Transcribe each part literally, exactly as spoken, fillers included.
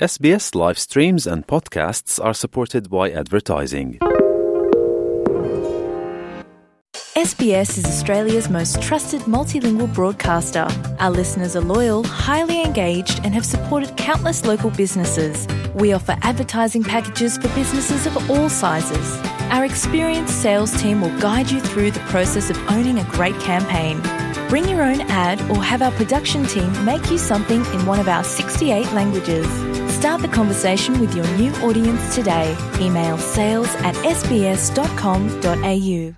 S B S live streams and podcasts are supported by advertising. S B S is Australia's most trusted multilingual broadcaster. Our listeners are loyal, highly engaged, and have supported countless local businesses. We offer advertising packages for businesses of all sizes. Our experienced sales team will guide you through the process of owning a great campaign. Bring your own ad or have our production team make you something in one of our sixty-eight languages. Start the conversation with your new audience today. Email sales at s b s dot com dot a u.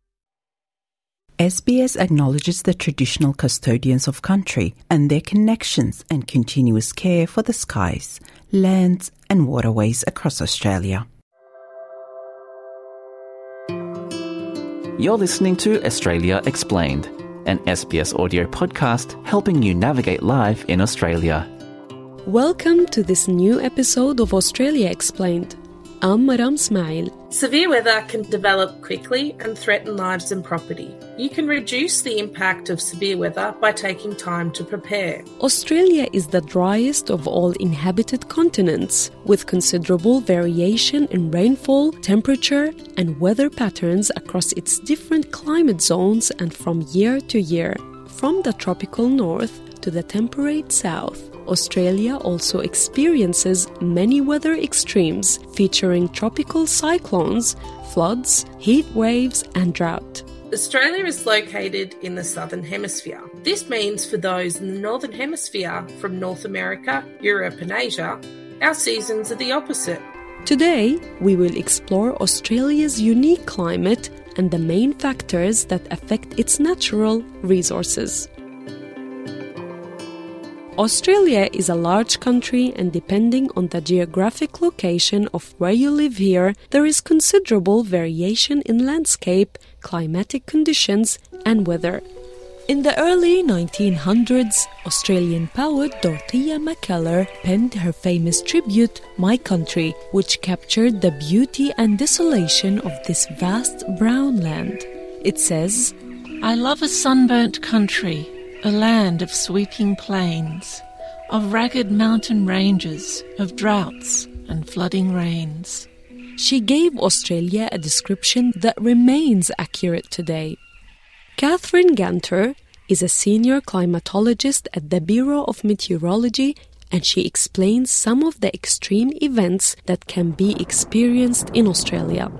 S B S acknowledges the traditional custodians of country and their connections and continuous care for the skies, lands and waterways across Australia. You're listening to Australia Explained, an S B S audio podcast helping you navigate life in Australia. Welcome to this new episode of Australia Explained. I'm Maram Smail. Severe weather can develop quickly and threaten lives and property. You can reduce the impact of severe weather by taking time to prepare. Australia is the driest of all inhabited continents, with considerable variation in rainfall, temperature, and weather patterns across its different climate zones and from year to year. From the tropical north to the temperate south, Australia also experiences many weather extremes featuring tropical cyclones, floods, heat waves and drought. Australia is located in the Southern Hemisphere. This means for those in the Northern Hemisphere from North America, Europe and Asia, our seasons are the opposite. Today, we will explore Australia's unique climate and the main factors that affect its natural resources. Australia is a large country, and depending on the geographic location of where you live here, there is considerable variation in landscape, climatic conditions, and weather. In the early nineteen hundreds, Australian poet Dorothea Mackellar penned her famous tribute, My Country, which captured the beauty and desolation of this vast brown land. It says, I love a sunburnt country, a land of sweeping plains, of ragged mountain ranges, of droughts and flooding rains. She gave Australia a description that remains accurate today. Catherine Ganter is a senior climatologist at the Bureau of Meteorology, and she explains some of the extreme events that can be experienced in Australia.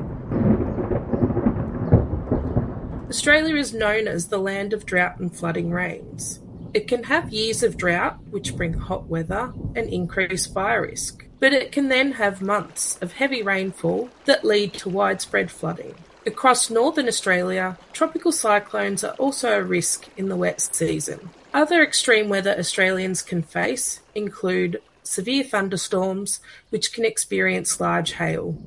Australia is known as the land of drought and flooding rains. It can have years of drought, which bring hot weather and increase fire risk, but it can then have months of heavy rainfall that lead to widespread flooding. Across northern Australia, tropical cyclones are also a risk in the wet season. Other extreme weather Australians can face include severe thunderstorms, which can experience large hail.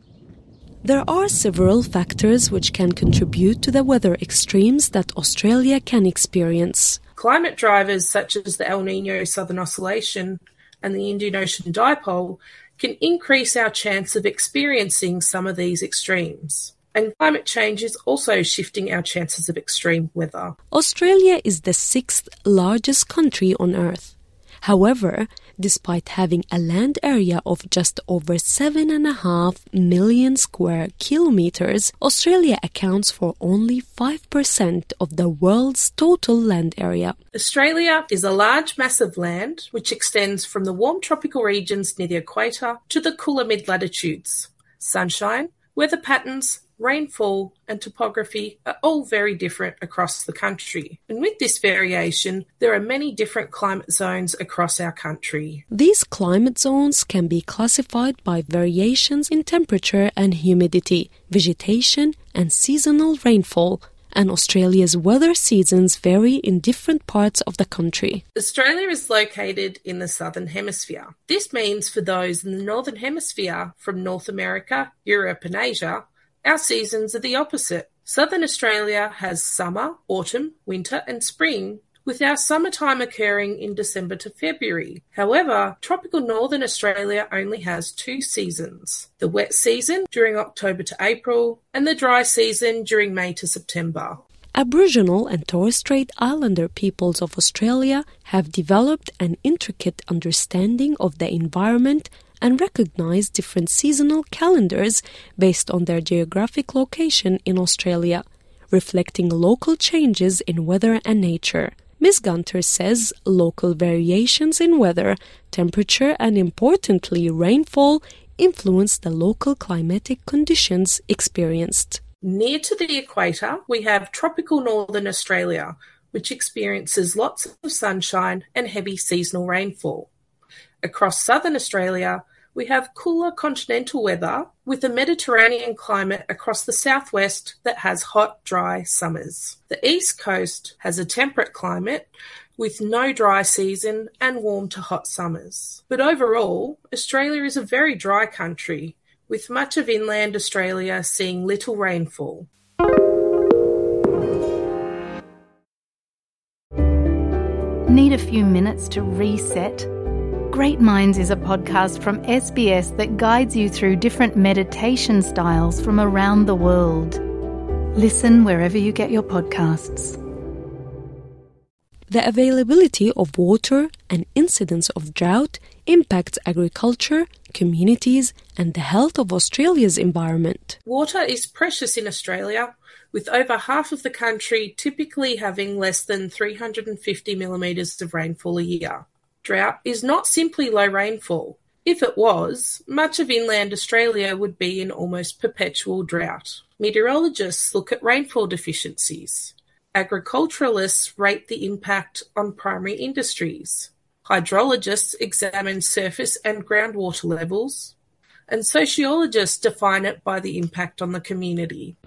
There are several factors which can contribute to the weather extremes that Australia can experience. Climate drivers such as the El Niño Southern Oscillation and the Indian Ocean Dipole can increase our chance of experiencing some of these extremes. And climate change is also shifting our chances of extreme weather. Australia is the sixth largest country on Earth. However, despite having a land area of just over seven and a half million square kilometers, Australia accounts for only five percent of the world's total land area. Australia is a large mass of land which extends from the warm tropical regions near the equator to the cooler mid-latitudes. Sunshine, weather patterns, rainfall and topography are all very different across the country. And with this variation, there are many different climate zones across our country. These climate zones can be classified by variations in temperature and humidity, vegetation and seasonal rainfall, and Australia's weather seasons vary in different parts of the country. Australia is located in the Southern Hemisphere. This means for those in the Northern Hemisphere from North America, Europe and Asia, our seasons are the opposite. Southern Australia has summer, autumn, winter and spring, with our summertime occurring in December to February. However, tropical Northern Australia only has two seasons, the wet season during October to April and the dry season during May to September. Aboriginal and Torres Strait Islander peoples of Australia have developed an intricate understanding of the environment and recognize different seasonal calendars based on their geographic location in Australia, reflecting local changes in weather and nature. Miz Gunter says local variations in weather, temperature and, importantly, rainfall influence the local climatic conditions experienced. Near to the equator, we have tropical northern Australia, which experiences lots of sunshine and heavy seasonal rainfall. Across southern Australia, we have cooler continental weather with a Mediterranean climate across the southwest that has hot, dry summers. The east coast has a temperate climate with no dry season and warm to hot summers. But overall, Australia is a very dry country, with much of inland Australia seeing little rainfall. Need a few minutes to reset? Great Minds is a podcast from S B S that guides you through different meditation styles from around the world. Listen wherever you get your podcasts. The availability of water and incidence of drought impacts agriculture, communities, and the health of Australia's environment. Water is precious in Australia, with over half of the country typically having less than three hundred fifty millimetres of rainfall a year. Drought is not simply low rainfall. If it was, much of inland Australia would be in almost perpetual drought. Meteorologists look at rainfall deficiencies. Agriculturalists rate the impact on primary industries. Hydrologists examine surface and groundwater levels. And sociologists define it by the impact on the community.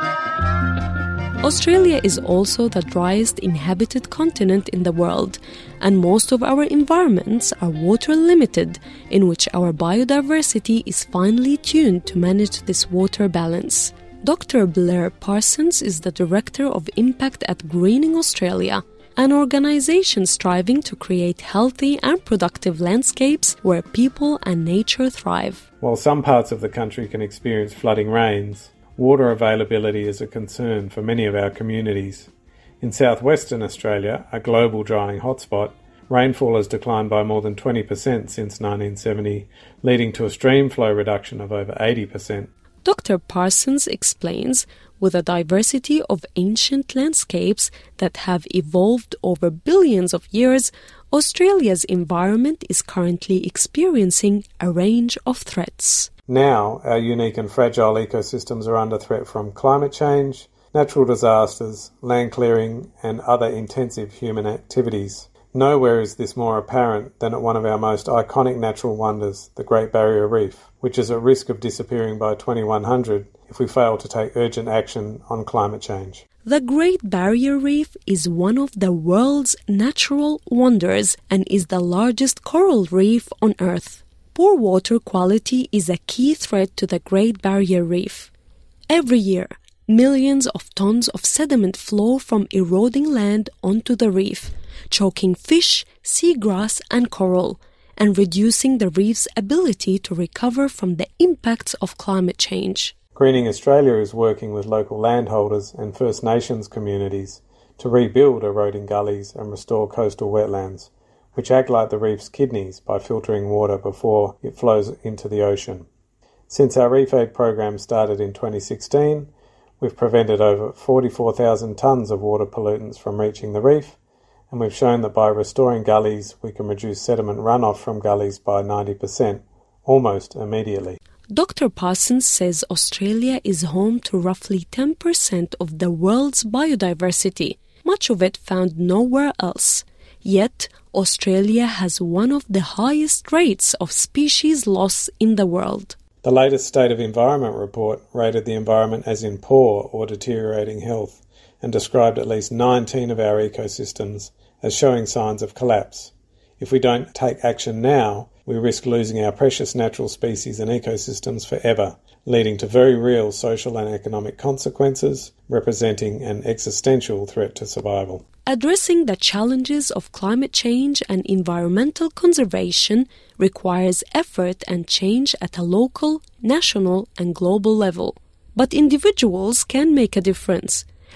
Australia is also the driest inhabited continent in the world, and most of our environments are water limited, in which our biodiversity is finely tuned to manage this water balance. Doctor Blair Parsons is the Director of Impact at Greening Australia, an organisation striving to create healthy and productive landscapes where people and nature thrive. While some parts of the country can experience flooding rains, water availability is a concern for many of our communities. In southwestern Australia, a global drying hotspot, rainfall has declined by more than twenty percent since nineteen seventy, leading to a stream flow reduction of over eighty percent. Doctor Parsons explains, with a diversity of ancient landscapes that have evolved over billions of years, Australia's environment is currently experiencing a range of threats. Now, our unique and fragile ecosystems are under threat from climate change, natural disasters, land clearing, and other intensive human activities. Nowhere is this more apparent than at one of our most iconic natural wonders, the Great Barrier Reef, which is at risk of disappearing by twenty-one hundred if we fail to take urgent action on climate change. The Great Barrier Reef is one of the world's natural wonders and is the largest coral reef on Earth. Poor water quality is a key threat to the Great Barrier Reef. Every year, millions of tons of sediment flow from eroding land onto the reef, choking fish, seagrass and coral, and reducing the reef's ability to recover from the impacts of climate change. Greening Australia is working with local landholders and First Nations communities to rebuild eroding gullies and restore coastal wetlands, which act like the reef's kidneys by filtering water before it flows into the ocean. Since our Reef Aid program started in twenty sixteen, we've prevented over forty-four thousand tonnes of water pollutants from reaching the reef, and we've shown that by restoring gullies, we can reduce sediment runoff from gullies by ninety percent, almost immediately. Doctor Parsons says Australia is home to roughly ten percent of the world's biodiversity, much of it found nowhere else. Yet, Australia has one of the highest rates of species loss in the world. The latest State of Environment report rated the environment as in poor or deteriorating health and described at least nineteen of our ecosystems as showing signs of collapse. If we don't take action now, we risk losing our precious natural species and ecosystems forever, leading to very real social and economic consequences, representing an existential threat to survival. Addressing the challenges of climate change and environmental conservation requires effort and change at a local, national, and global level. But individuals can make a difference,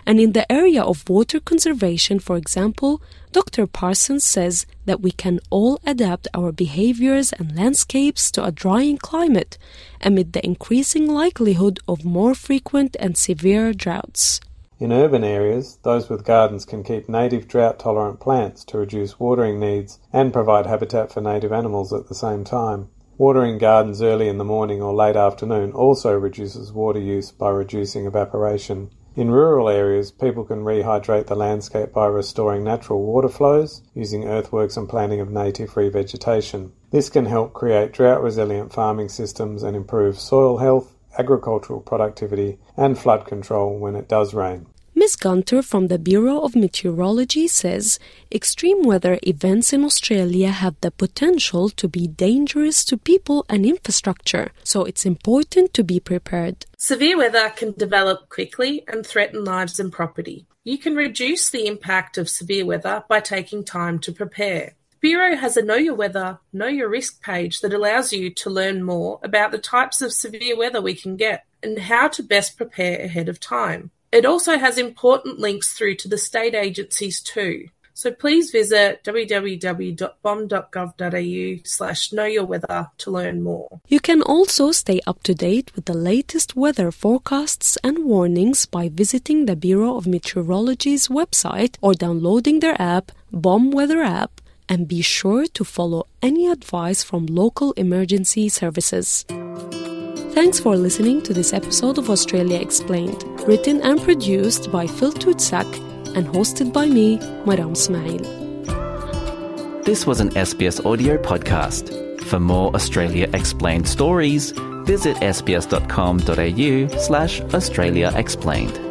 And in the area of water conservation, for example, Doctor Parsons says that we can all adapt our behaviors and landscapes to a drying climate amid the increasing likelihood of more frequent and severe droughts. In urban areas, those with gardens can keep native drought-tolerant plants to reduce watering needs and provide habitat for native animals at the same time. Watering gardens early in the morning or late afternoon also reduces water use by reducing evaporation. In rural areas, people can rehydrate the landscape by restoring natural water flows, using earthworks and planting of native revegetation. This can help create drought-resilient farming systems and improve soil health, agricultural productivity and flood control when it does rain. Miz Gunter from the Bureau of Meteorology says extreme weather events in Australia have the potential to be dangerous to people and infrastructure, so it's important to be prepared. Severe weather can develop quickly and threaten lives and property. You can reduce the impact of severe weather by taking time to prepare. The Bureau has a Know Your Weather, Know Your Risk page that allows you to learn more about the types of severe weather we can get and how to best prepare ahead of time. It also has important links through to the state agencies too. So please visit w w w dot b o m dot gov dot a u slash know your weather to learn more. You can also stay up to date with the latest weather forecasts and warnings by visiting the Bureau of Meteorology's website or downloading their app, B O M Weather App, and be sure to follow any advice from local emergency services. Thanks for listening to this episode of Australia Explained, written and produced by Phil Tutsak and hosted by me, Maram Smail. This was an S B S audio podcast. For more Australia Explained stories, visit sbs dot com dot a u slash Australia Explained.